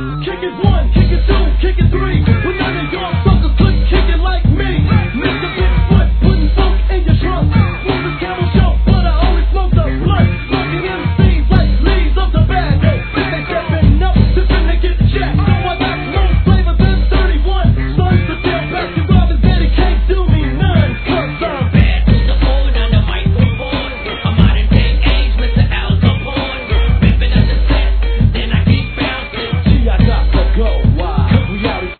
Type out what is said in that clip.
Kick it one, kick it two, kick it three. We're none of your